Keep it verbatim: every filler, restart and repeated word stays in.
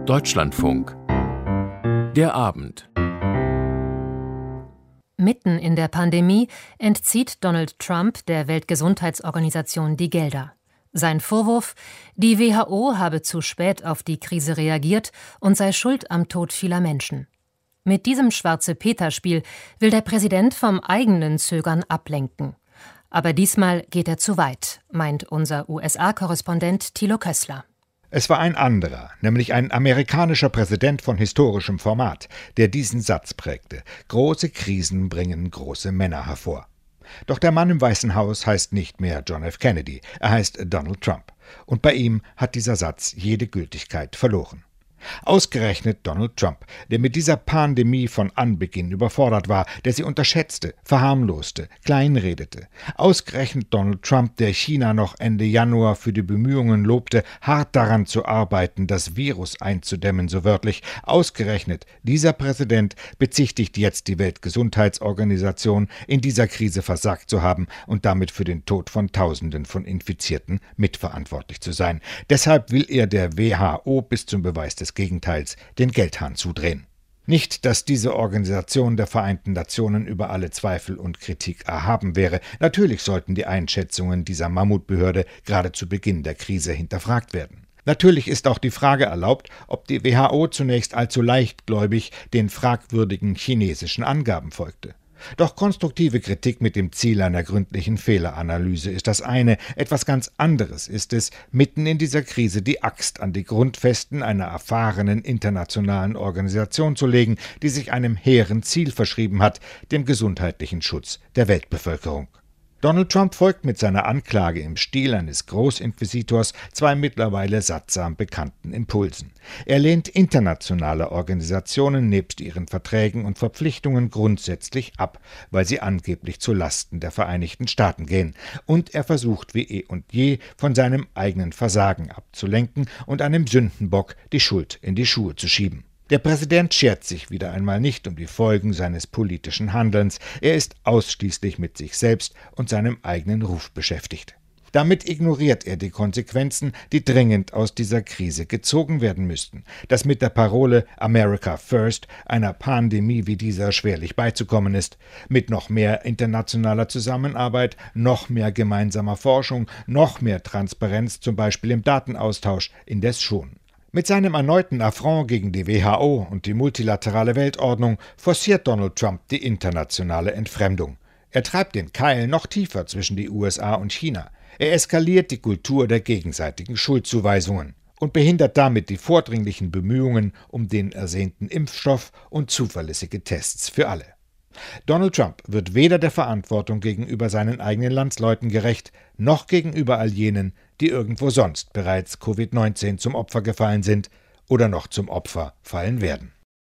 Deutschlandfunk. Der Abend. Mitten in der Pandemie entzieht Donald Trump der Weltgesundheitsorganisation die Gelder. Sein Vorwurf: Die W H O habe zu spät auf die Krise reagiert und sei schuld am Tod vieler Menschen. Mit diesem Schwarze-Peter-Spiel will der Präsident vom eigenen Zögern ablenken. Aber diesmal geht er zu weit, meint unser U S A-Korrespondent Thilo Kössler. Es war ein anderer, nämlich ein amerikanischer Präsident von historischem Format, der diesen Satz prägte: Große Krisen bringen große Männer hervor. Doch der Mann im Weißen Haus heißt nicht mehr John F. Kennedy, er heißt Donald Trump. Und bei ihm hat dieser Satz jede Gültigkeit verloren. Ausgerechnet Donald Trump, der mit dieser Pandemie von Anbeginn überfordert war, der sie unterschätzte, verharmloste, kleinredete. Ausgerechnet Donald Trump, der China noch Ende Januar für die Bemühungen lobte, hart daran zu arbeiten, das Virus einzudämmen, so wörtlich. Ausgerechnet dieser Präsident bezichtigt jetzt die Weltgesundheitsorganisation, in dieser Krise versagt zu haben und damit für den Tod von Tausenden von Infizierten mitverantwortlich zu sein. Deshalb will er der W H O bis zum Beweis des Gegenteils den Geldhahn zudrehen. Nicht, dass diese Organisation der Vereinten Nationen über alle Zweifel und Kritik erhaben wäre. Natürlich sollten die Einschätzungen dieser Mammutbehörde gerade zu Beginn der Krise hinterfragt werden. Natürlich ist auch die Frage erlaubt, ob die W H O zunächst allzu leichtgläubig den fragwürdigen chinesischen Angaben folgte. Doch konstruktive Kritik mit dem Ziel einer gründlichen Fehleranalyse ist das eine. Etwas ganz anderes ist es, mitten in dieser Krise die Axt an die Grundfesten einer erfahrenen internationalen Organisation zu legen, die sich einem hehren Ziel verschrieben hat: dem gesundheitlichen Schutz der Weltbevölkerung. Donald Trump folgt mit seiner Anklage im Stil eines Großinquisitors zwei mittlerweile sattsam bekannten Impulsen. Er lehnt internationale Organisationen nebst ihren Verträgen und Verpflichtungen grundsätzlich ab, weil sie angeblich zu Lasten der Vereinigten Staaten gehen. Und er versucht wie eh und je, von seinem eigenen Versagen abzulenken und einem Sündenbock die Schuld in die Schuhe zu schieben. Der Präsident schert sich wieder einmal nicht um die Folgen seines politischen Handelns. Er ist ausschließlich mit sich selbst und seinem eigenen Ruf beschäftigt. Damit ignoriert er die Konsequenzen, die dringend aus dieser Krise gezogen werden müssten. Dass mit der Parole America First einer Pandemie wie dieser schwerlich beizukommen ist. Mit noch mehr internationaler Zusammenarbeit, noch mehr gemeinsamer Forschung, noch mehr Transparenz, zum Beispiel im Datenaustausch, indes schon. Mit seinem erneuten Affront gegen die W H O und die multilaterale Weltordnung forciert Donald Trump die internationale Entfremdung. Er treibt den Keil noch tiefer zwischen die U S A und China. Er eskaliert die Kultur der gegenseitigen Schuldzuweisungen und behindert damit die vordringlichen Bemühungen um den ersehnten Impfstoff und zuverlässige Tests für alle. Donald Trump wird weder der Verantwortung gegenüber seinen eigenen Landsleuten gerecht, noch gegenüber all jenen, die irgendwo sonst bereits Covid neunzehn zum Opfer gefallen sind oder noch zum Opfer fallen werden.